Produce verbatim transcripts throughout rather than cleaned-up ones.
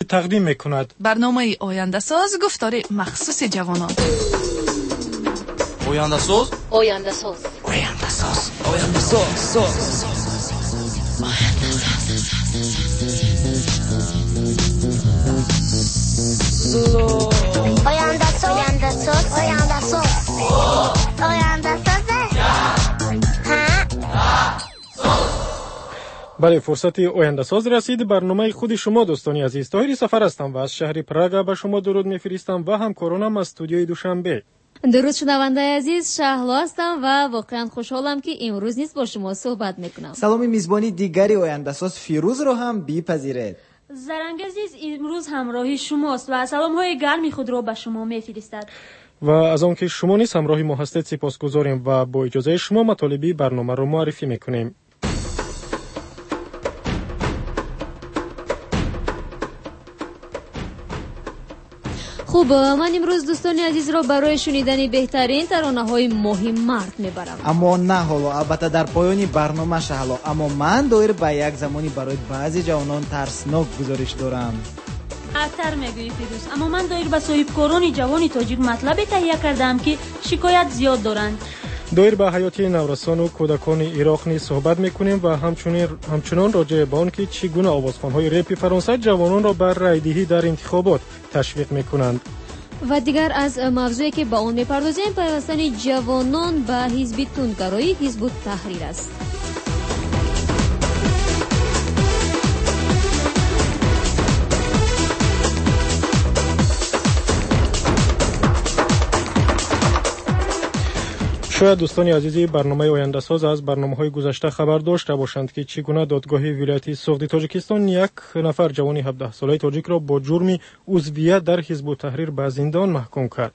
تقدیم میکند. برنامه آینده ساز گفتار مخصوص جوانان. آینده ساز آینده ساز آینده ساز آینده ساز آینده ساز آینده ساز آینده ساز آینده ساز بله، فرصت آینده ساز رسید. برنامه خود شما دوستانی عزیز، طاهر سفر هستم و از شهر پراگ به شما درود میفرستم و همکارانم از استودیوی دوشنبه. درود شنونده عزیز، شهلا هستم و واقعا خوشحالم که امروز نیز با شما صحبت میکنم. سلام میزبانی دیگری آینده ساز فیروز رو هم بی‌پذیرید. زرنگ عزیز امروز همراهی شماست و سلام های گرمی خود را به شما میفرستد. و از آن که شما نیز همراهی ما هستید سپاسگزاریم و با اجازه شما مطالبی برنامه رو معرفی میکنیم. خوب، من امروز دوستان عزیز را برای شنیدن بهترین ترانه‌های ماهی مرد میبرم. اما نه حالا البته در پایانی برنامه شهلا، اما من دایر به یک زمانی برای بعضی جوانان ترسناک گزارش دارم. خطر میگویی فیروز، اما من دایر به صاحبکاران جوان تاجیک مطلب تهیه کردم که شکایت زیاد دارند. دایر به حیات نورسان و کودکان عراق نیز صحبت میکنیم و همچنین همچنان راجع به آن که چگونه آوازخوان‌های رپ فرانسه جوانان را بر رایدهی در انتخابات تشویق میکنند. و دیگر از موضوعی که با آن میپردازیم پیوستن جوانان به حزب تندگرایی حزب التحریر است. شاید دوستان عزیزی برنامه آینده ساز از برنامه‌های گذشته خبر داشته باشند که چگونه دادگاه ولایت سوخت تاجیکستان یک نفر جوان هفده ساله تاجیک را با جرم عضویت در حزب التحریر به زندان محکوم کرد.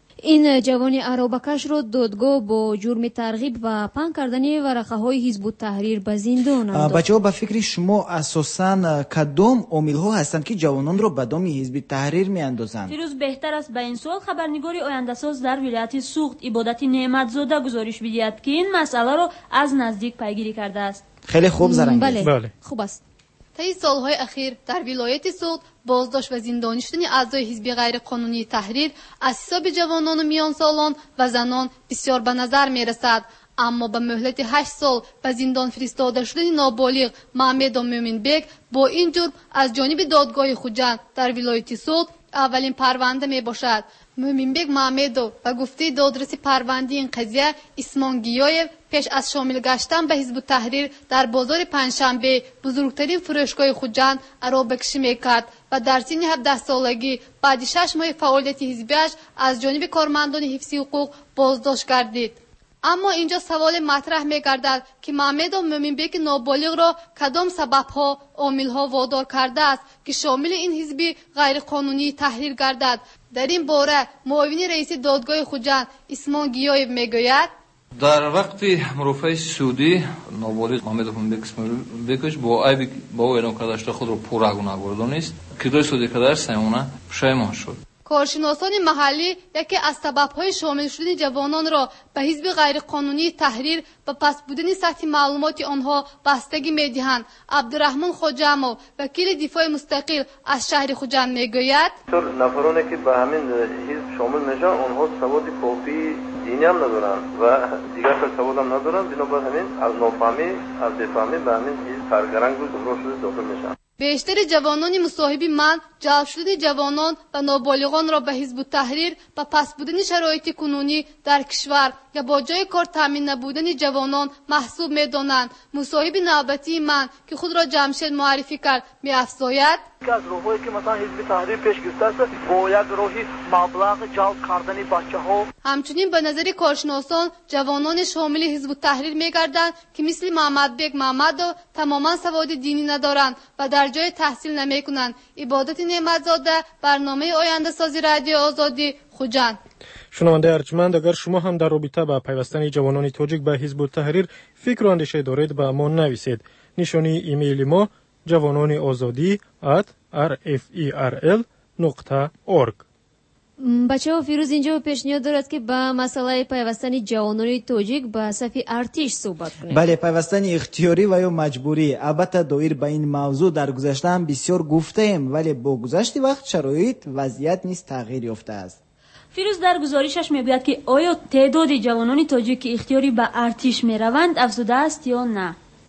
این جوان عربکش را دادگاه با جرم ترغیب و پنگ کردن ورقه‌های حزب التحریر به زندان انداخت. بچه‌ها به فکر شما اساساً کدام عامل‌ها هستند که جوانان را به دام حزب التحریر می‌اندازند؟ فیروز بهتر است به این سوال خبرنگار آینده ساز در ولایت سوخت عبادت نعمتزاده گزارش بدهد که این مسئله را از نزدیک پیگیری کرده است. خیلی خوب زرنگ. بله. بله. خوب است. طی سالهای اخیر در ولایت سوخت بازداشت و زندانی شدن اعضای حزب غیرقانونی تحریر از حساب جوانان میان سالان و زنان بسیار به نظر می رسد. اما به مهلت هشت سال به زندان فرستاده شدن نابالغ محمد مومن بیگ با این جرم از جانب دادگاه خوجند در ولایت سوخت اولین پرونده می باشد. مومن بیگ محمد و گفته دادرس پرونده این قضیه اسمان گیایف پیش از شامل گشتن به حزب التحریر در بازار پنجشنبه بزرگترین فروشگاه خوجند عربکشی میکرد و در سن هفده سالگی بعد شش ماه فعالیت حزبیش از جانب کارمندان حفظ حقوق بازداشت گردید. اما اینجا سوال مطرح می‌گردد که محمد مومن بیگ نابالغ را کدام سبب‌ها عامل‌ها وادار کرده است که شامل این حزب غیرقانونی تحریر گردد. در این باره معاون رئیس دادگاه خوجند اسمان گیایف میگوید در وقتی مرافع سعودی نابالغ محمد مومن بیگ با عیب با اعلام کرده خود را پورا گناه گردانیست که دو سودی کدر سیمونه پشیمان شد. کارشناسان محلی یکی از سبب‌های شامل شدن جوانان را به حزب غیرقانونی تحریر و پس بودن سطح معلومات آنها بستگی می‌دهند. عبدالرحمن خوجامو وکیل دفاع مستقل از شهر خوجند میگوید نفرانی که به همین حزب شامل میشن آنها سواد کافی دینی هم ندارن و دیگر سواد هم ندارن، بنابراین همین از نافهمی از بفهمی به همین حزب سرگرم و گمراه شده داخل میشن. بیشتر جوانان مصاحب من جلب شده جوانان و نابالغان را به حزب التحریر و پس بودن شرایط کنونی در کشور یا با جای کار تامین نبودن جوانان محسوب می‌دانند. مصاحب نوبتی من که خود را جمشید معرفی کرد می‌افزاید که از راههایی که مثلا حزب تحریر پیش گرفته است با یک راهی مبلغ جلب کردن بچه‌ها. همچنین به نظر کارشناسان جوانان شامل حزب التحریر می‌گردند که مثل محمد بیگ محمد تماما سواد دینی ندارند و در جای تحصیل نمی‌کنند. عبادت نعمتزاده، برنامه آینده سازی رادیو آزادی خوجند. شنونده ارجمند، اگر شما هم در رابطه با پیوستن جوانان تاجیک به حزب التحریر فکر و اندیشه دارید به ما نویسید. نشانی ایمیل ما جوانان آزادی ات آر اف ای آر ال نقطه اورگ. бачаҳо, фирӯз инҷо пешниҳод дорад ки ба масъалаи пайвастани ҷавонони тоҷик ба сафи артиш суҳбат кунем. бале, пайвастани ихтиёрӣ ва ё маҷбурӣ. албатта доир ба ин мавзӯъ дар гузашта ҳам бисёр гуфтаем, вале бо гузашти вақт шароит вазъият низ тағйир ёфтааст. фирӯз дар гузоришаш мегӯяд ки оё теъдоди ҷавонони тоҷик ки ихтиёрӣ ба артиш мераванд афзудааст ё на.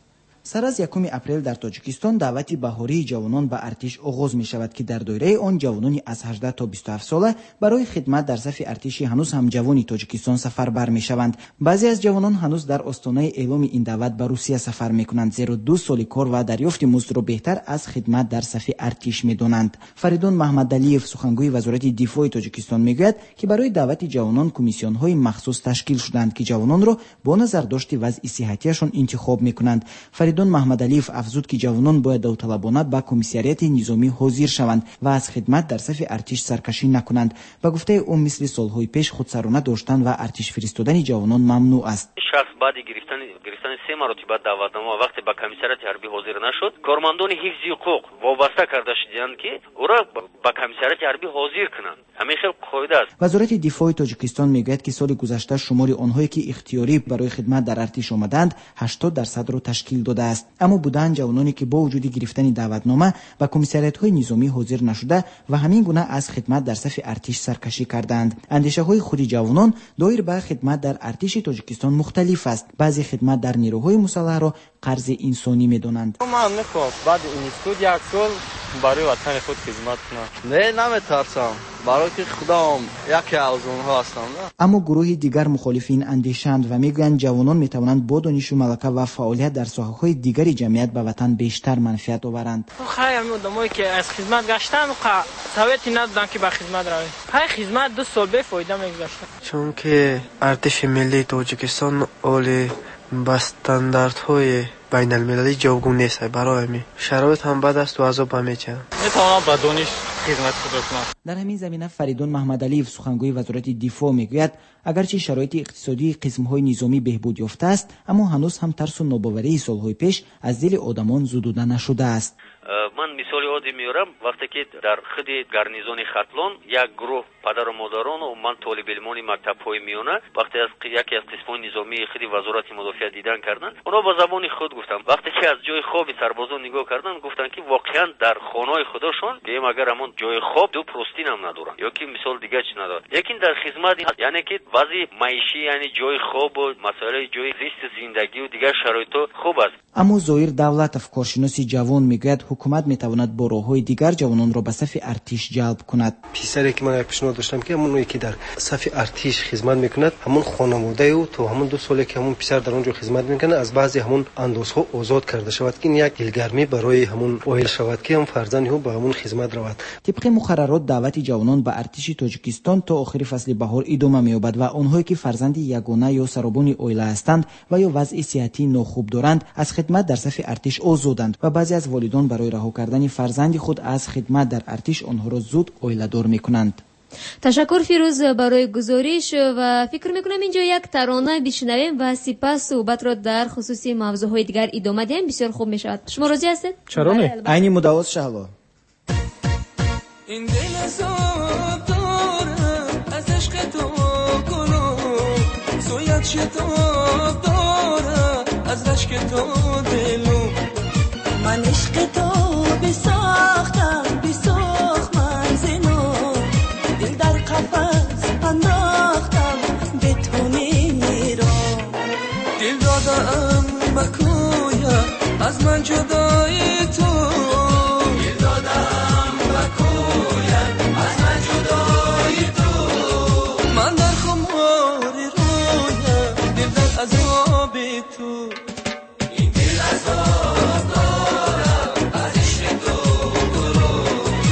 сар аз якуми апрел дар тоҷикистон даъвати баҳории ҷавонон ба артиш оғоз мешавад ки дар доираи он ҷавонони аз ҳаждаҳ то бисту ҳафт сола барои хидмат дар сафи артиши ҳанӯз ҳам ҷавони тоҷикистон сафарбар мешаванд. баъзе аз ҷавонон ҳанӯз дар остонаи эъломи ин даъват ба русия сафар мекунанд, зеро ду соли кор ва дарёфти муздро беҳтар аз хидмат дар сафи артиш медонанд. Фаридун Маҳмадалиев, сухангӯи вазорати дифои тоҷикистон, мегӯяд ки барои даъвати ҷавонон комиссионҳои махсус ташкил шуданд ки ҷавононро бо назардошти вазъи сиҳатияшон интихоб мекунанд. Фаридун Маҳмадалиев афзуд ки ҷавонон бояд давталабона ба комиссарияти низомӣ ҳозир шаванд ва аз хидмат дар сафи артиш саркашӣ накунанд. Ба гуфтаи ӯ мисли солҳои пеш худсарона доштан ва артиш фиристодани ҷавонон мамнӯъ аст. шахс баъди гирифтани гирифтани се маротиба даъватнома вақте ба комиссарияти ҳарбӣ ҳозир нашуд, кормандони ҳифзи ҳуқуқ вобаста карда шуданд ки ӯро ба комиссарияти ҳарбӣ ҳозир кунанд. ҳамин хел қоида аст. вазорати дифои тоҷикистон мегӯяд ки соли гузашта шумори онҳое ки ихтиёрӣ барои хидмат дар артиш омаданд ҳаштод дарсадро ташкил додааст. аммо буданд ҷавононе ки бо вуҷуди гирифтани даъватнома ба комиссариятҳои низомӣ ҳозир нашуда ва ҳамин гуна аз хидмат дар сафи артиш саркашӣ карданд. андешаҳои худи ҷавонон доир ба хидмат дар артиши тоҷикистон мухталиф аст. баъзе хидмат дар нерӯҳои мусаллаҳро қарзи инсонӣ медонанд. ман мехоҳам баъди институт як сол барои ватани худ хизмат кунам. не наметарсам, барои ки худам яке аз онҳо ҳастам. аммо гурӯҳи дигар мухолифи ин андешаанд ва мегӯянд ҷавонон метавонанд бо донишу малака ва фаъолият дар соҳаҳои дигари ҷамъият ба ватан бештар манфиат оваранд. хай ҳамин одамое ки аз хизмат гаштан совети надоданд ки ба хизмат равед. ҳай хизмат ду сол бефоида мегузашта. чунки артиши миллии тоҷикистон оли ба стандартҳои байналмилалӣ ҷавгун нест. барои ҳамин шароит ҳам бад асту азоб ҳам мечанд. метавонам ба дониш хизмат худро кунам. дар ҳамин замина Фаридун Маҳмадалиев, сухангӯи вазорати дифоъ, мегӯяд агарчи шароити иқтисодии қисмҳои низомӣ беҳбуд ёфтааст, аммо ҳанӯз ҳам тарсу нобоварии солҳои пеш аз дили одамон зудуда нашудааст. ман мисоли оддӣ меорам. вақте ки дар худи гарнизони Хатлон як гурӯҳ падару модарону ман толибилмони мактабҳои миёна вақте аз яке аз қисмҳои низомии худи вазорати мудофиа дидан карданд, онро ба забони худ гуфтанд. вақте ки аз ҷои хоби сарбозон нигоҳ карданд, гуфтанд ки воқеан дар хонаҳои худошон гем агар ҳамон ҷои хоб ду простинам надоранд ё ки мисол дигар чи надоранд. лекин дар хизмат яъне ки вазъи маишӣ, яъни ҷои хобу масъалаи ҷои зисти зиндагию дигар шароито хуб аст. аммо Зоир Давлатов, коршиноси ҷавон, мегӯяд ҳукумат метавонад бо роҳҳои дигар ҷавононро ба сафи артиш ҷалб кунад. писаре ки ман як пешниҳод доштам ки ҳамон ки дар сафи артиш хизмат мекунад, ҳамон хонаводаи ӯ то ҳамон ду соле ки ҳамон писар дар он ҷо хизмат мекунад, аз баъзи ҳамон андозҳо озод карда шавад ки ин як дилгармӣ барои ҳамон оил шавад ки ҳам фарзанди ӯ ба ҳамон хизмат равад. тибқи муқаррарот даъвати ҷавонон ба артиши тоҷикистон то охири фасли баҳор идома меёбад ва онҳое ки фарзанди ягона ё саробони оила ҳастанд ва ё вазъи сиҳатӣ нохуб доранд, аз хидмат дар сафи артиш озоданд ва баъзе аз волидон барои раҳо кардани фарзанди худ аз хидмат дар артиш онҳоро зуд оиладор мекунанд. ташаккур Фирӯз барои гузориш ва фикр мекунам инҷо як тарона бишнавем ва сипас суҳбатро дар хусуси мавзӯъҳои дигар идома диҳем. бисёр хуб мешавад. шумо розӣ ҳастед? чаро не? айни муддаос шаҳло. این دل عذاب داره از عشق تو گلو سویت شتاب داره از رشک تو دلو من عشق تو بساختم بساخت من زنو دل در قفس انداختم به تو نمیرم دل دادم بکویا از من جدای تو دل دادم من در خمار رویم دل در عذاب تو این دل عذاب دارم از عشق تو گروه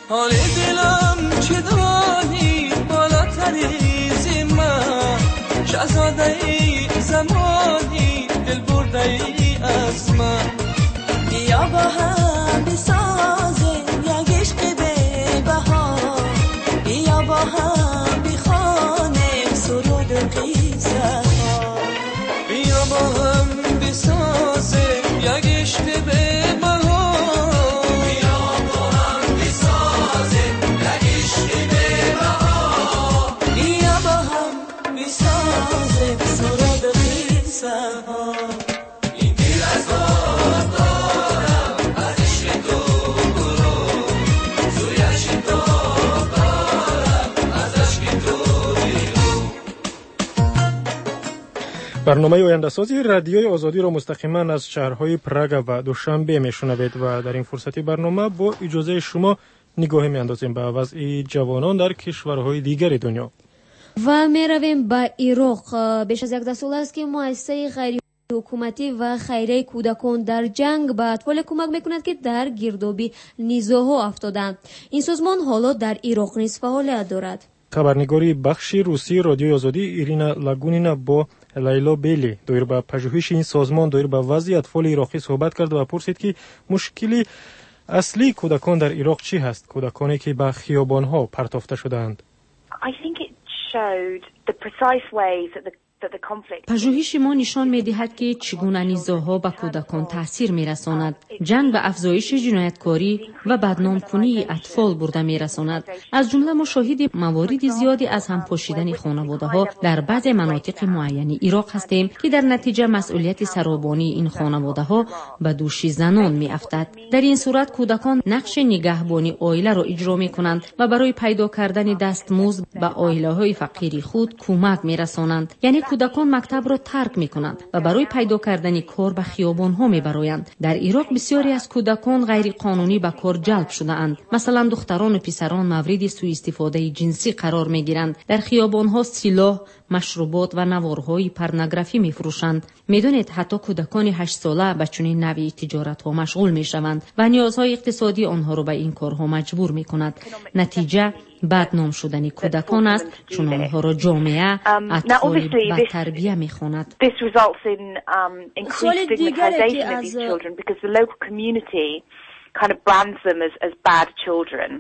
حال دلم چه دانی بالاتری زمان شهزاده ای زمانی دل برده ای از من یا با هم بسازیم یک عشق به بها یا با هم بخوانیم سرود و قصه ها یا با هم بسازیم یک عشق به بها یا با هم بسازیم یک عشق به بها یا با هم بسازیم سرود و قصه ها این دل از باد دارم از عشق تو برو سویش تو دارم از عشق تو بیرو. برنامه آینده‌سازی رادیوی آزادی را مستقیما از شهرهای پراگ و دوشنبه میشنوید و در این فرصتی برنامه با اجازه شما نگاهی میاندازیم به وضع جوانان در کشورهای دیگر دنیا. و می رویم به عراق. بیش از یک ده سال است که مؤسسه غیر حکومتی و خیریه کودکان در جنگ به اطفال کمک میکند که در گردابی نیزاها افتادند. این سازمان حالا در عراق نیز فعالیت دارد. خبرنگاری بخش روسی رادیوی آزادی ایرینا لاگونینا با لیلا بیلی دایر به پژوهش این سازمان دایر به وضع اطفال عراقی صحبت کرد و پرسید که مشکلی اصلی کودکان در عراق چی هست؟ کودکانی که به خیابان‌ها پرتافته شدند. I think it showed the precise ways that the پژوهش ما نشان می‌دهد که چگونه نیزاها به کودکان تاثیر می‌رساند. جنگ به افزایش جنایتکاری و بدنام کنی اطفال برده می‌رساند. از جمله ما شاهد موارد زیادی از هم پاشیدن خانواده‌ها در بعض مناطق معین عراق هستیم که در نتیجه مسئولیت سرابانی این خانواده‌ها به دوش زنان می‌افتد. در این صورت کودکان نقش نگهبانی عائله را اجرا می‌کنند و برای پیدا کردن دستمزد به عائله‌های فقیر خود کمک می‌رسانند. یعنی کودکان مکتب را ترک می کنند و برای پیدا کردن کار به خیابان ها می برایند. در عراق بسیاری از کودکان غیر قانونی به کار جلب شده اند. مثلا دختران و پسران مورد سوء استفاده جنسی قرار می گیرند. در خیابان ها سلاح، مشروبات و نوارهای پورنوگرافی می فروشند. می دانید حتی کودکان هشت ساله به چنین نوعی تجارت ها مشغول می شوند و نیازهای اقتصادی آنها را به این کارها مجبور می کند. نتیجه بدنام شدن کودکان است چون آنها را جامعه اطفال به تربیه می خواند. This results in um, increased stigmatization of these children because the local community kind of brands them as, as bad children.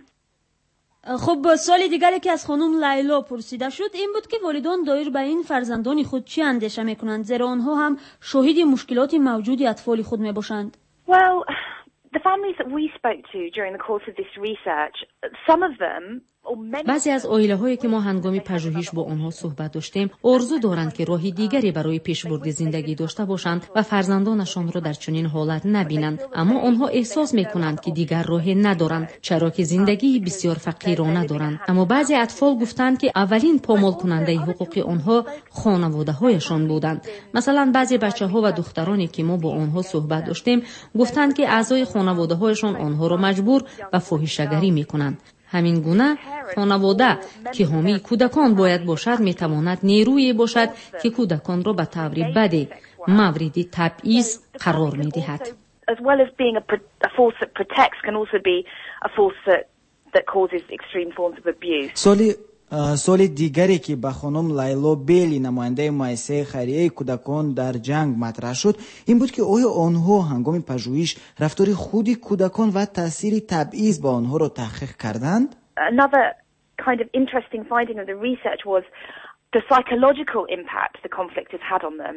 خب سال دیگری که از خانم لیلا پرسیده شد این بود که والدان دایر به این فرزندان خود چی اندیشه میکنند زیرا آنها هم شاهد مشکلات موجود اطفال خود می باشند. Well, the families that we spoke to during the course of this research, some of them بعضی از عائله‌هایی که ما هنگام پژوهش با آنها صحبت داشتیم آرزو دارند که راه دیگری برای پیشبرد زندگی داشته باشند و فرزندانشان را در چنین حالت نبینند، اما آنها احساس می‌کنند که دیگر راهی ندارند چرا که زندگی بسیار فقیرانه دارند. اما بعضی اطفال گفتند که اولین پامال کننده حقوق آنها خانواده‌هایشان بودند. مثلا بعضی بچه‌ها و دخترانی که ما با آنها صحبت داشتیم گفتند که اعضای خانواده‌هایشان آنها را مجبور به فاحشه‌گری می‌کنند. همین گونه خانواده که حامی کودکان باید باشد میتواند نیرویی باشد که کودکان را به طور بدی مورد تبعیض قرار میدهد. As well as being a, a force that protects can also be a force that that causes extreme forms of abuse. سالی سال دیگری که به خانم لیلا بیلی نماینده مؤسسه خیریه کودکان در جنگ مطرح شد این بود که آیا آنها هنگام پژوهش رفتار خود کودکان و تاثیر تبعیض با آنها را تحقیق کردند؟ Another kind of interesting finding of the research was the psychological impact the conflict has had on them.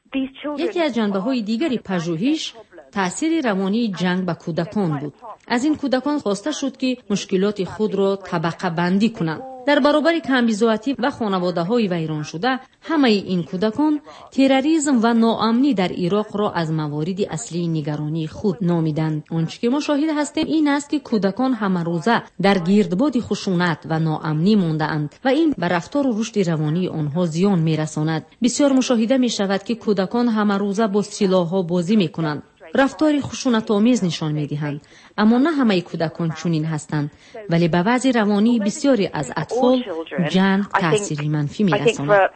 یکی از جنبه‌های دیگری پژوهش تأثیر روانی جنگ به کودکان بود. از این کودکان خواسته شد که مشکلات خود را طبقه بندی کنند. در برابر کمبیزاتی و خانواده‌های ویران شده، همه این کودکان تروریسم و ناامنی در عراق را از موارد اصلی نگرانی خود نامیدند. آنچه که ما شاهد هستیم این است که کودکان همه روزه در گردباد خشونت و ناامنی مانده اند و این به رفتار و رشد روانی آنها زیان می‌رساند. بسیار مشاهده می‌شود که کودکان همه روزه با سلاح‌ها بازی می‌کنند. رفتاری خشونت‌آمیز نشان می‌دهند، اما نه همه کودکان چنین هستند، ولی به وضع روانی بسیاری از اطفال جنگ تأثیری منفی می‌رساند.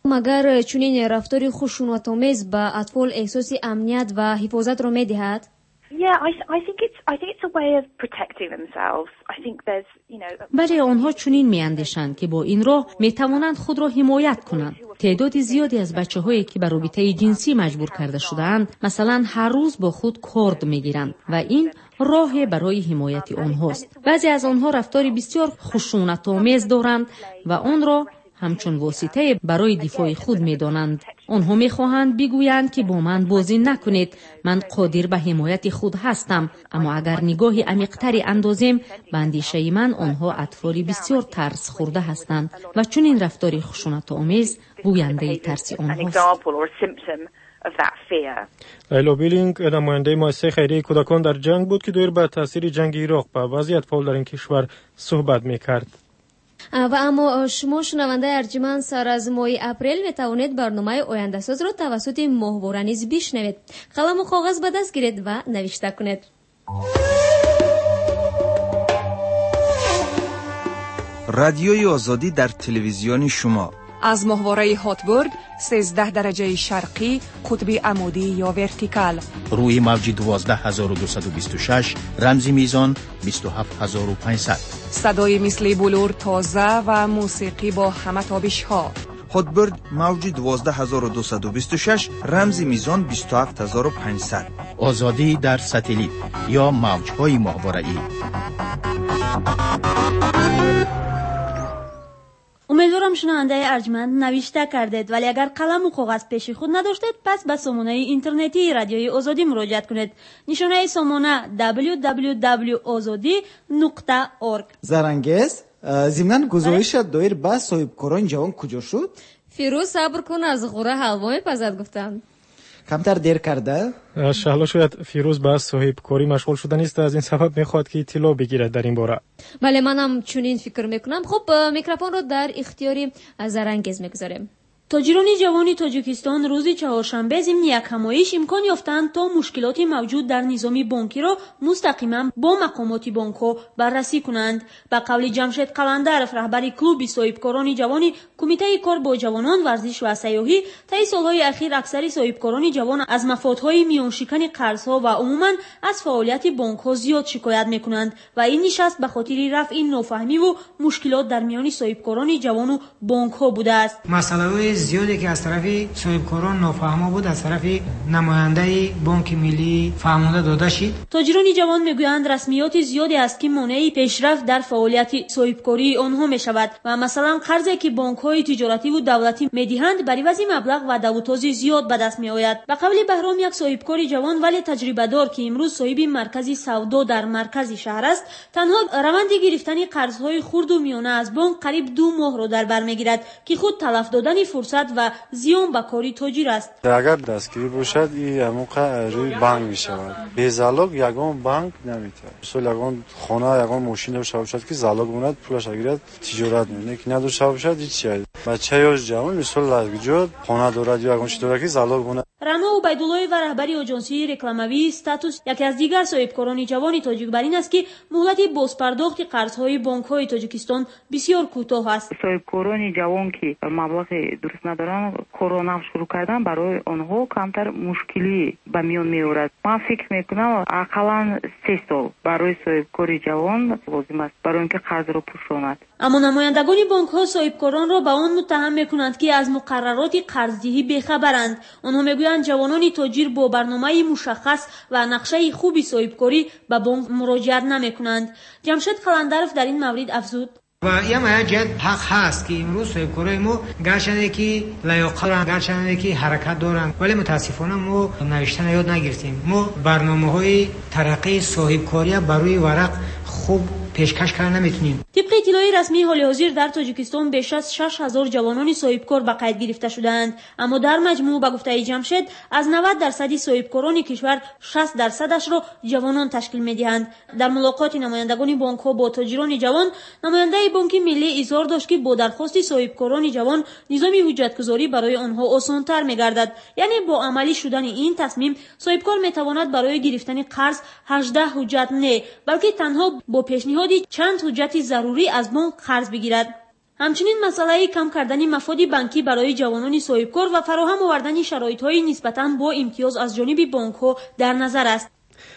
مگر چنین رفتاری خشونت‌آمیز به اطفال احساس امنیت و حفاظت را می‌دهد؟ Yeah, I, I think it's I think it's a way of protecting themselves. I think there's, you know. برای آنها چنین می‌اندیشند که با این راه می‌توانند خود را حمایت کنند. تعداد زیادی از بچه‌هایی که به رابطه جنسی مجبور کرده شده‌اند، مثلا هر روز با خود کارد می‌گیرند و این راه برای حمایت آنهاست. بعضی از آنها رفتاری بسیار خشونت‌آمیز دارند و آن را همچون واسطه برای دفاع خود می‌دانند. آنها می‌خواهند بگویند که با من بازی نکنید، من قادر به حمایت خود هستم، اما اگر نگاهی عمیق‌تری اندازیم به اندیشه من آنها اطفال بسیار ترس خورده هستند و چون این رفتاری خشونت‌آمیز گوینده ترس آنهاست. لیلا بیلینگ نماینده مؤسسه خیریه کودکان در جنگ بود که دور به تاثیر جنگ عراق به وضعیت فعال در این کشور صحبت می‌کرد. و اما شما شنونده ارجمند سر از ماه اپریل می توانید برنامه آینده ساز را توسط ماهواره نیز بشنوید. قلم و کاغذ به دست گیرید و نوشته کنید. رادیوی آزادی در تلویزیون شما از ماهواره هاتبرد سیزده درجه شرقی قطب عمودی یا ورتیکال روی موج دوازده هزار و دویست و بیست و شش رمزی میزان بیست و هفت هزار و پانصد صدای مثل بلور تازه و موسیقی با همه تابش ها. هاتبرد موج دوازده هزار و دویست و بیست و شش رمزی میزان بیست و هفت هزار و پانصد. آزادی در ساتلیت یا موج‌های ماهواره‌ای. امیدوارم شنونده ارجمند نوشته کردید، ولی اگر قلم و کاغذ پیش خود نداشتید پس به سامانه اینترنتی رادیوی آزادی مراجعه کنید. نشانه سامانه دبلیو دبلیو دبلیو دات آزادی نقطه اورگ. زرنگز ضمناً گزارش دایر به صاحبکاران جوان کجا شد؟ فیروز صبر کن، از غوره حلوا میپزد گفتم. کمتر دیر کرده؟ شهلا شاید فیروز به صاحبکاری مشغول شده نیست، از این سبب میخواد که اطلاع بگیرد در این باره. بله منم چنین فکر میکنم. خب میکروفون رو در اختیاری زرنگز میگذاریم. تاجران جوان تاجیکستان روز چهارشنبه ضمن یک همایش امکان یافتند تا مشکلات موجود در نظام بانکی را مستقیما با مقامات بانک‌ها بررسی کنند. به قول جمشید قلندرов رهبر کلوب صاحبکاران جوان کمیته کار با جوانان ورزش و سیاحی، طی سالهای اخیر اکثر صاحبکاران جوان از مفادهای میان شکن قرض‌ها و عموما از فعالیت بانک‌ها زیاد شکایت می‌کنند و این نشست به خاطر رفع نافهمی و مشکلات در میان صاحبکاران جوان و بانک‌ها بوده است. مسئله زیادی که از طرف صاحبکاران نافهمه بود از طرف نماینده بانک ملی فهمانده داده شد. تاجران جوان میگویند رسمیات زیادی است که مانع پیشرفت در فعالیت صاحبکاری آنها می شود و مثلا قرضی که بانک‌های تجارتی و دولتی میدهند بر عوض مبلغ و دوتاز زیاد به دست می آید. به قول بهرام یک صاحبکار جوان ولی تجربه دار که امروز صاحب مرکزی سودا در مرکز شهر است، تنها روند گرفتن قرض‌های خرد و میانه از بانک قریب دو ماه را در بر میگیرد که خود تلف دادن فرصت و زیان به کاری تاجر است. اگر دستگیری باشد این موقع روی بانک می شود. به زالوگ یگان بانک نمیتونه. مثلا یگان خانه یگان ماشین داشته باشد که زالوگ موند پولش بگیرد تجارت نه که نداشته باشد هیچ چیزی. بچه یا جوان مثلا لگجود خانه دارد یا یگان چیز دارد که زالوگ موند. رنا عبیدالله و رهبری آژانسی رکلاموی استاتوس یکی از دیگر صاحبکاران جوان تاجیک بر این است که مهلت بازپرداخت قرض‌های بانک‌های تاجیکستان بسیار کوتاه است. صاحبکاران جوان که مبلغ درست ندارن کرونا شروع کردن برای آنها کمتر مشکلی به میان میآورد. من فکر میکنم اقلا سه سال برای صاحبکار جوان لازم است برای اینکه قرض را پوشاند. اما نمایندگان بانک‌ها صاحبکاران را به آن متهم میکنند که از مقررات قرضدهی بیخبرند. آنها میگویند جوانان تاجر با برنامه مشخص و نقشه خوبی صاحبکاری به بانک مراجعه نمیکنند. جمشید قلندرов در این مورد افزود: و یه مجد حق هست که امروز صاحبکارای ما گرچه که لیاقت دارن گرچه که حرکت دارن ولی متاسفانه ما نوشتن یاد نگرفتیم. ما برنامه‌های ترقی صاحبکاری برای ورق خوب پیشکش کردن نمیتونیم. طبق اطلاع رسمی حال حاضر در تاجیکستان بیش از شش هزار جوانان صاحبکار به قید گرفته شدند، اما در مجموع به گفته جمشید از نود درصد صاحبکاران کشور شصت درصدش را جوانان تشکیل میدهند. در ملاقات نمایندگان بانک‌ها با تاجران جوان، نماینده بانک ملی اظهار داشت که با درخواست صاحبکاران جوان نظام حجتگذاری برای آنها آسان‌تر می‌گردد. یعنی با عملی شدن این تصمیم صاحبکار می‌تواند برای گرفتن قرض هجده حجت نه بلکه تنها با پیشنهاد چند حجت ضروری از بانک قرض بگیرد. همچنین مسئله کم کردن مفاد بانکی برای جوانان صاحبکار و فراهم آوردن شرایط‌های نسبتاً با امتیاز از جانب بانک‌ها در نظر است.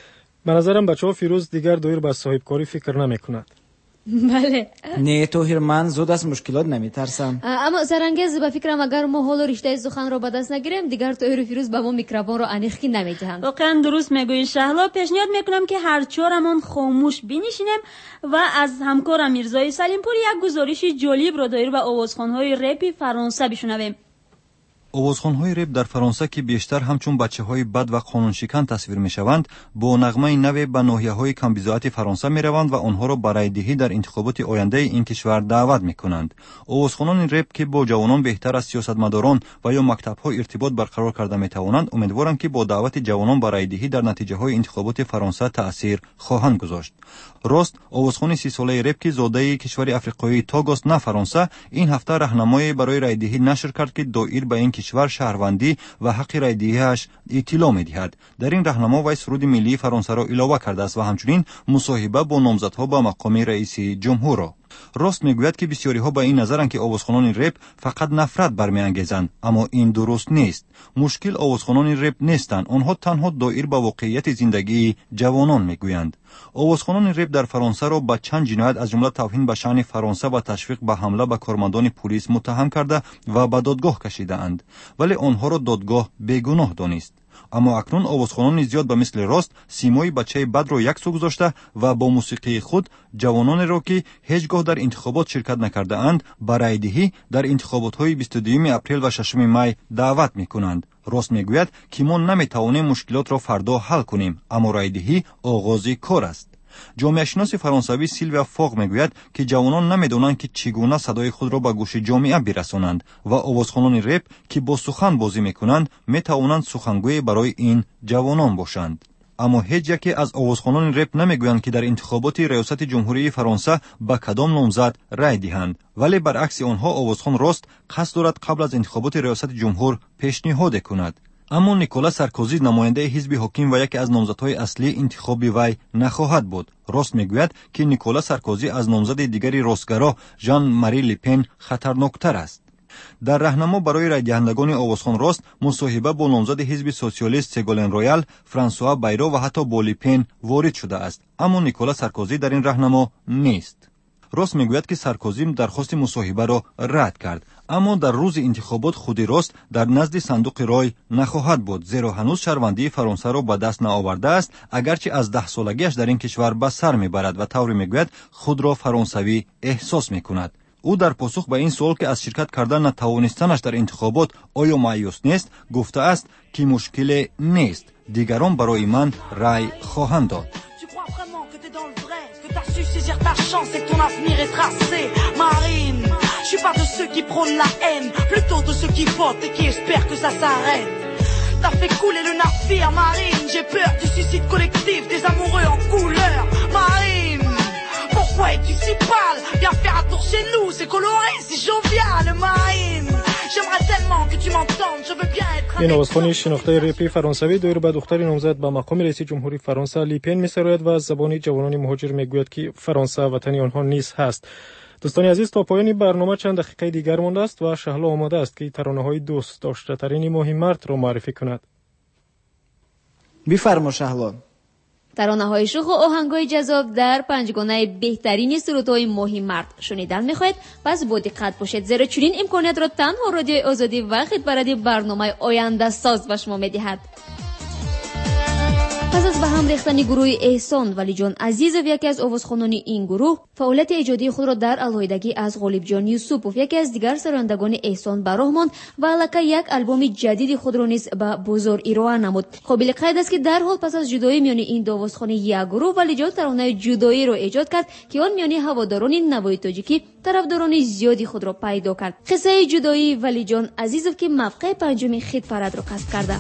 به نظرم بچه‌ها فیروز دیگر دویر به صاحبکاری فکر نمی‌کنند. بله. نه توهیر، من زود از مشکلات نمیترسم. اما سرانگیز به فکرم اگر ما حال و رشته سخن را به دست نگیریم دیگر توهیر فیروز به ما میکروفون را انیخی نمیدهند. واقعا درست میگویی شهلا. پیشنهاد میکنم که هر چهارمون خاموش بنشینیم و از همکارم میرزای سلیمپور یک گزارش جالب را دایر به آوازخوان‌های رپ فرانسه بشنویم. آوازخوان‌های رپ در فرانسه که بیشتر همچون بچه‌های بد و قانونشکن تصویر می‌شوند، با نغمه نو به ناحیه‌های کمبیزاعت فرانسه می‌روند و آنها را برای دهی در انتخابات آینده این کشور دعوت می‌کنند. آوازخوانان رپ که با جوانان بهتر از سیاستمداران و یا مکتب‌ها ارتباط برقرار کرده می‌توانند، امیدوارند که با دعوت جوانان برای دهی در نتیجه‌های انتخابات فرانسه تأثیر خواهند گذاشت. راست آوازخوان سی ساله رپ که زاده کشور آفریقایی توگوست نه فرانسه، این هفته راهنمایی برای رایدهی نشر کرد که دایر به این کشور شهروندی و حق رایدهی‌اش اطلاع می‌دهد. در این راهنما وی سرود ملی فرانسه را علاوه کرده است و همچنین مصاحبه با نامزدها به مقام رئیس جمهور را. راست میگوید که بسیاری ها به این نظرند که آوازخوانان رپ فقط نفرت برمیانگیزند، اما این درست نیست. مشکل آوازخوانان رپ نیستند، آنها تنها دایر به واقعیت زندگی جوانان میگویند. آوازخوانان رپ در فرانسه را به چند جنایت از جمله توهین به شأن فرانسه و تشویق به حمله به کارمندان پلیس متهم کرده و به دادگاه کشیده اند، ولی آنها را دادگاه بیگناه دانست. اما اکنون آوازخوانان زیاد به مثل راست سیمای بچه بد را یک سو گذاشته و با موسیقی خود جوانان را که هیچگاه در انتخابات شرکت نکرده اند برای دهی در انتخابات های بیست و دوم اپریل و ششم می دعوت می کنند. راست میگوید که ما نمی توانیم مشکلات را فردا حل کنیم، اما رای دهی آغازی کار است. جامعه شناس فرانسوی سیلویا فوق میگوید که جوانان نمیدونند که چگونه صدای خود را به گوش جامعه برسانند و آوازخوانان رپ که با سخن بازی میکنند میتوانند سخنگوی برای این جوانان باشند. اما هیچ یکی از آوازخوانان رپ نمیگویند که در انتخابات ریاست جمهوری فرانسه به کدام نامزد رای دهند، ولی برعکس آنها آوازخوان راست قصد دارد قبل از انتخابات ریاست جمهور پیشنهاد کند. اما نیکولا سارکوزی نماینده حزب حاکم و یکی از نامزدهای اصلی انتخابی وی نخواهد بود. راست میگوید که نیکولا سارکوزی از نامزد دیگری راستگرا ژان ماری لپن خطرناکتر است. در راهنما برای رای دهندگان آوازخوان راست مصاحبه با نامزد حزب سوسیالیست سگولن رویال، فرانسوا بایرو و حتی با لپن وارد شده است، اما نیکولا سارکوزی در این راهنما نیست. راست میگوید که سارکوزی درخواست مصاحبه را رد کرد، اما در روز انتخابات خود راست در نزد صندوق رای نخواهد بود، زیرا هنوز شهروندی فرانسه را به دست نآورده است، اگرچه از ده سالگیش در این کشور به سر میبرد و طوری میگوید خود را فرانسوی احساس میکند. او در پاسخ به این سوال که از شرکت کردن نتوانستنش در انتخابات آیا مایوس نیست، گفته است که مشکل نیست، دیگران برای من رای خواهند داد. T'as su saisir ta chance et ton avenir est tracé. Marine, je suis pas de ceux qui prônent la haine, plutôt de ceux qui votent et qui espèrent que ça s'arrête. T'as fait couler le navire, Marine. J'ai peur du suicide collectif des amoureux en couleur. Marine, pourquoi es-tu si pâle? Viens faire un tour chez nous, c'est coloré, c'est jovial, Marine. J'aimerais tellement que tu m'entendes, je veux bien être avec این آوازخوانی شناخته رپی فرانسوی دایر به دختر نامزد به مقام رئیس جمهوری فرانسه لیپن می‌سراید و از زبان جوانان مهاجر میگوید که فرانسه وطن آنها نیز هست. دوستان عزیز، تا پایان برنامه چند دقیقه دیگر مانده است و شهلا آماده است که ترانه‌های دوست داشته ترین ماهی مرد را معرفی کند. بفرما شهلا. ترانه‌های شوخ و آهنگ‌های جذاب در پنجگانه بهترین سرودهای ماهی مرد شنیدن می‌خواهید؟ پس با دقت باشید، زیرا چنین امکانیت را تنها رادیو آزادی و خدمت‌رسانی برنامه آینده ساز به شما می‌دهد. پس از به هم ریختن گروه احسان ولی جان عزیزов یکی از آوازخوانان این گروه فعالیت ایجادی خود را در علیحدگی از غالب جان یوسفوف یکی از دیگر سرایندگان احسان به راه ماند و البته یک آلبوم جدید خود را نیز به بازار ارائه نمود. قابل قید است که در حال پس از جدایی میان این دو آوازخوان یک گروه ولی جان ترانه جدایی را ایجاد کرد که آن میان هواداران نوای تاجیکی طرفداران زیادی خود را پیدا کرد. قصه جدایی ولی جان عزیزов که موقع پنجم خیت پرد را کسب کرده.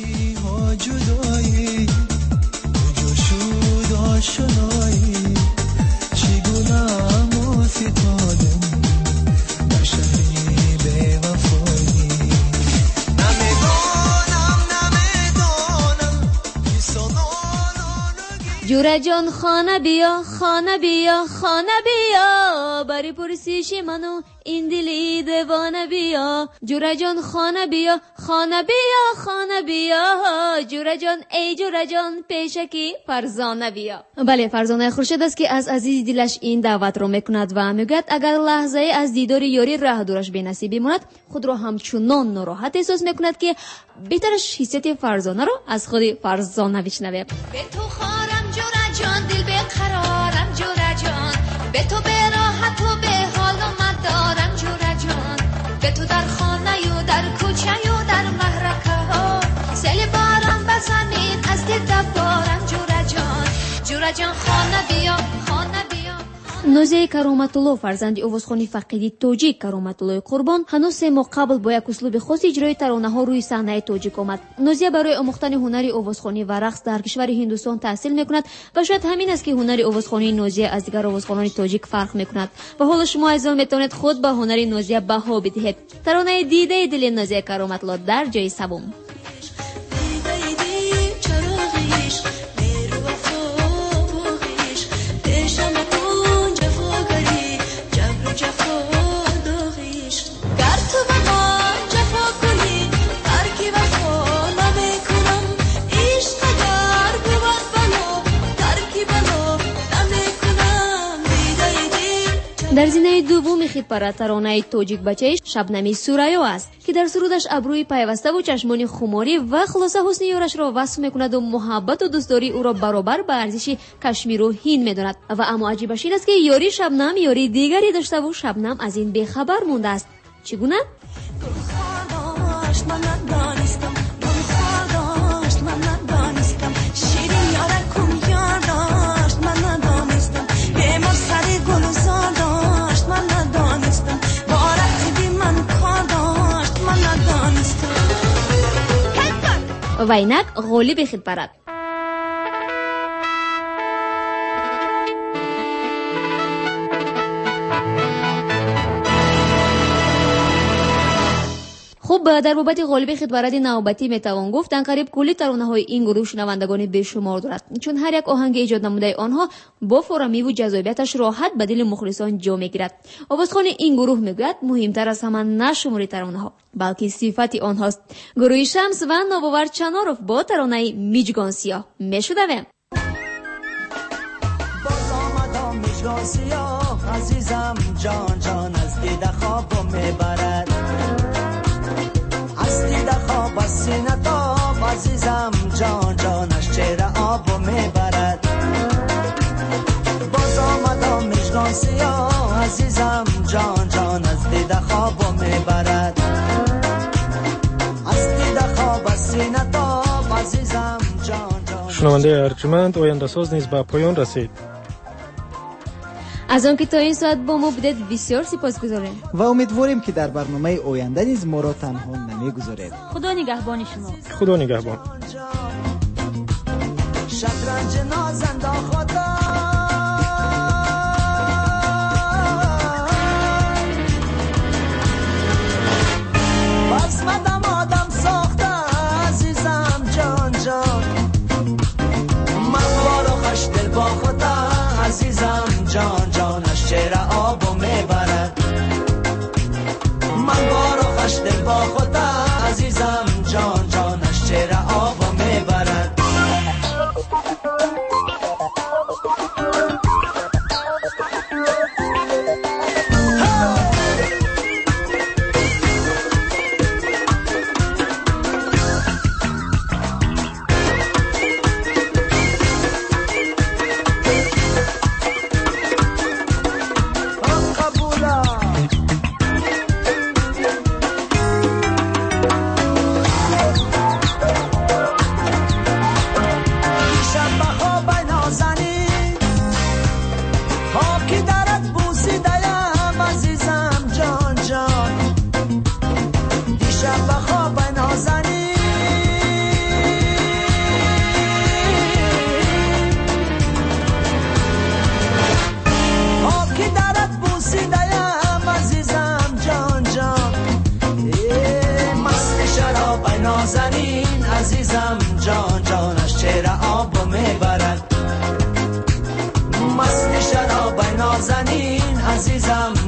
آشنایی چگونه ما فتادم در شهری به وفایی نمیدانم نمیدانم جوره جان خانه بیا خانه بیا خانه بیا بری پرسیش منو این دلی دیوانه بیا جوره جان خانه بیا خانه بیا خانه بیا جوره جان ای جوره جان پیشکی فرزانه بیا. بله، فرزانه خورشید است که از عزیز دلش این دعوت رو میکند و میگوید اگر لحظه از دیدار یاری راه دورش به نصیب ماند خود رو همچنان ناراحت احساس میکند که بهترش حیثیت فرزانه رو از خود فرزانه بشنوه. به تو خارم جوره جان دل به قرارم جوره جان به تو به راحت و به حال و مدارم جوره جان به تو در خانه و در کوچه و در محرکه ها سیل بارم بزنید از دل دبارم جوره جان جوره جان خانه بیا خانه بیا. نوزیه کرامتالله فرزندی اوازخوانی فقیدی توجیک کرامتالله قربان هنوز سه ماه قبل با یک اسلوب خاص اجرای ترانه ها روی صحنه توجیک آمد. نوزیه برای آموختن هنر اوازخوانی و رقص در کشور هندوستان تحصیل میکند و شاید همین است که هنر اوازخوانی نوزیه از دیگر اوازخوانان توجیک فرق میکند و حالا شما عزیزان میتونید خود به هنر نوزیه بها بدهید. ترانه دیده دل نوزیه کرامتالله در جای سوم. در زینه دوم خیتپره ترانه توجیک بچه‌اش شبنمی سوریا است که در سرودش ابروی پیوسته و چشمانی خماری و خلاصه حسن یارش را وصف میکند و محبت و دوستداری او را برابر به ارزش کشمیر و هند میداند و اما عجیبش این است که یاری شبنم یاری دیگری داشته و شبنم از این بیخبر مونده است. چگونه؟ و اینک غالب خیتپره. خب در بابت غالب خیتپره نوبتی میتوان گفت انقریب کلی ترانه های این گروه شنوندگان بیشمار دارد چون هر یک آهنگ ایجاد نموده آنها با فرامی و جذابیتش راحت به دل مخلصان جا میگیرد. آوازخوان این گروه میگوید مهمتر از همه نشماری ترانه ها بلکه صفت آنهاست. گروه شمس و نوباور چناروف با ترانه میجگان سیاه میشنویم. باز آمدم میجگان سیاه عزیزم جان جان از دیده خوابم میبرد از دیده خواب از سینه تاب عزیزم جان جانش چهره آبو میبرد باز آمدم میجگان سیاه عزیزم جان جان از دیده خوابو میبرد از دیده خواب از سینه تاب عزیزم جان جان. شنونده ارجمند آینده ساز نیز به پایان رسید. از آنکه تا این ساعت با ما بودید بسیار سپاسگزاریم و امیدواریم که در برنامه آینده نیز ما را تنها نمیگذارید. خدا نگهبان شما. خدا نگهبان. شطرنج نازنده خدا باز مدام آدم ساخته عزیزم جان جان من بارو خوش دل با خدا عزیزم جان جانش چهره آبو میبرد من بارو خوش دل با خدا عزیزم جان جانش چهره آبو میبرد. عزیزم جان جانش چهره آب میبرد عزیزم